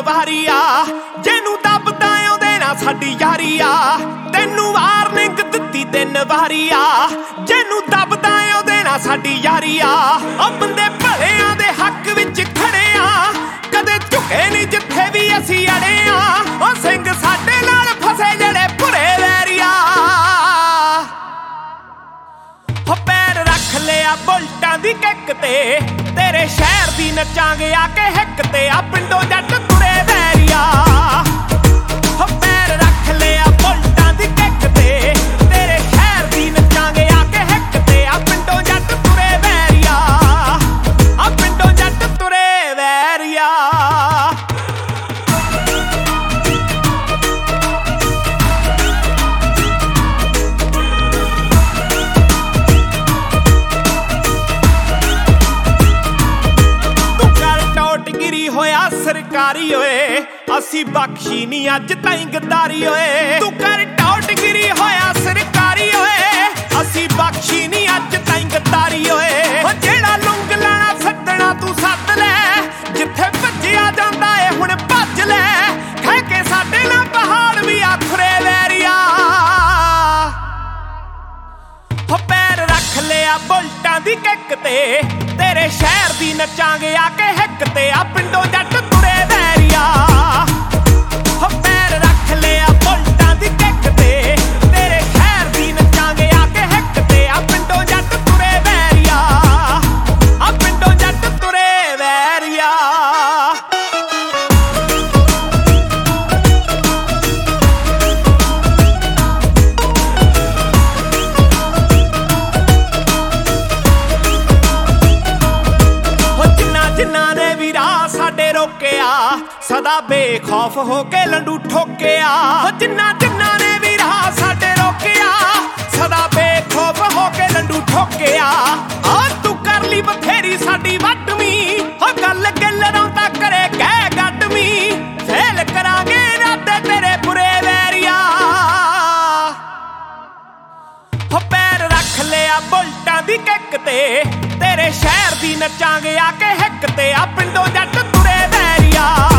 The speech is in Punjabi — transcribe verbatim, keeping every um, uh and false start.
ਵਾਰੀ ਆ ਜਿਹਨੂੰ ਦੱਬਦਾ ਉਹਦੇ ਨਾਲ ਸਾਡੀ ਯਾਰੀ ਆ ਤੈਨੂੰ ਵਾਰਨਿੰਗ ਦਿੱਤੀ ਤਿੰਨ ਵਾਰੀ ਆ ਜਿਹਨੂੰ ਦੱਬਦਾ ਉਹਦੇ ਨਾਲ ਸਾਡੀ ਯਾਰੀ ਆ ਉਹ ਬੰਦੇ ਭਲਿਆਂ ਦੇ ਹੱਕ ਵਿੱਚ ਖੜੇ ਆ ਕਦੇ ਝੁਕੇ ਨਹੀਂ ਜਿੱਥੇ ਵੀ ਅਸੀਂ ਅੜੇ ਆ ਉਹ ਸਿੰਘ ਸਾਡੇ ਨਾਲ ਫਸੇ ਜਿਹੜੇ ਭੁਰੇ ਵੈਰੀਆ ਹੋ ਪੈਰ ਰੱਖ ਲਿਆ ਬੁਲਟਾਂ ਦੀ ਕਿੱਕ ਤੇ ਤੇਰੇ ਸ਼ਹਿਰ ਦੀ ਨੱਚਾਂਗੇ ਆ ਕੇ ਹਿੱਕ ਤੇ ਆ ਪਿੰਡੋਂ ਜੱਟ ਤੁਰੇ ਵੈਰੀਆ ਹੋ ਪੈਰ ਰੱਖ ਲਿਆ ਬੁਲਟਾਂ ਦੀ ਕਿੱਕ ਤੇ ਤੇਰੇ ਸ਼ਹਿਰ ਦੀ ਨੱਚਾਂਗੇ ਆ ਕੇ ਹਿੱਕ ਤੇ ਆ ਪਿੰਡੋਂ ਜੱਟ ਤੁਰੇ ਵੈਰੀਆ ਆ ਪਿੰਡੋਂ ਜੱਟ ਤੁਰੇ ਵੈਰੀਆ ਹੋਇਆ ਸਰਕਾਰੀ ਓਏ ਅਸੀਂ ਬਖਸ਼ੀ ਨਹੀਂ ਅੱਜ ਤਾਈਂ ਗਦਾਰੀ ਓਏ ਤੂੰ ਕਰ ਟੌਟਗਿਰੀ ਹੋਇਆ ਸਰਕਾਰੀ ਓਏ ਅਸੀਂ ਬਖਸ਼ੀ ਨਹੀਂ ਅੱਜ ਤਾਈਂ ਗਦਾਰੀ ਓਏ ਹੋ ਜਿਹੜਾ ਲੁੰਗ ਲਾਣਾ ਸੱਦਣਾ ਤੂੰ ਸੱਦ ਲੈ ਜਿੱਥੇ ਭੱਜਿਆ ਜਾਂਦਾ ਏ ਹੁਣ ਭੱਜ ਲੈ ਕਹਿ ਕੇ ਸਾਡੇ ਨਾਲ ਪਹਾੜ ਵੀ ਆਖਰੇ ਵੈਰੀਆ ਹੋ ਪੈਰ ਰੱਖ ਲਿਆ ਬੁਲਟਾਂ ਦੀ ਕਿੱਕ ਤੇ ਤੇਰੇ ਸ਼ਹਿਰ ਦੀ ਨੱਚਾਂਗੇ ਆ ਕੇ ਹਿੱਕ ਤੇ ਆ ਪਿੰਡੋਂ ਜੱਟ ਤੁਰੇ ਵੈਰੀਆ ਹੋ ਪੈਰ ਰੱਖ ਲਿਆ ਬੁਲਟਾਂ ਦੀ ਕਿੱਕ ਤੇ ਤੇਰੇ ਸ਼ਹਿਰ ਦੀ ਨੱਚਾਂਗੇ ਆ ਕੇ ਹਿੱਕ ਤੇ ਆ ਪਿੰਡੋਂ ਜੱਟ ਤੁਰੇ ਵੈਰੀਆ ਆ ਪਿੰਡੋਂ ਜੱਟ ਤੁਰੇ ਵੈਰੀਆ ਜਿਨ੍ਹਾਂ ਨੇ ਵੀ ਰਾਹ ਸਾਡੇ ਰੋਕਿਆ ਸਦਾ ਬੇਖੌਫ ਹੋ ਕੇ ਲੰਡੂ ਠੋਕਿਆ ਜਿਨ੍ਹਾਂ ਜਿਨ੍ਹਾਂ ਨੇ ਵੀ ਰਾਹ ਸਾਡੇ ਰੋਕਿਆ ਸਦਾ ਬੇਖੌਫ ਹੋ ਕੇ ਲੰਡੂ ਠੋਕਿਆ ਆ ਤੂੰ ਕਰ ਲਈ ਬਥੇਰੀ ਸਾਡੀ ਵੱਟਵੀਂ ਹੋ ਗੱਲ ਗੱਲਰਾਂ ਤਾਂ ਕਰੇ ਕਹਿ ਗੱਡਵੀਂ ਫੇਲ ਕਰਾਂਗੇ ਰਾਤੇ ਤੇਰੇ ਬੁਰੇ ਵੈਰੀਆ ਹੋ ਪੈਰ ਰੱਖ ਲਿਆ ਬੁਲਟਾਂ ਦੀ ਕਿੱਕ ਤੇ ਤੇਰੇ ਸ਼ਹਿਰ ਦੀ ਨੱਚਾਂਗੇ ਆ ਕੇ ਹਿੱਕ ਤੇ ਆ ਪਿੰਡੋਂ ਜੱਟ ਤੁਰੇ ਵੈਰੀਆ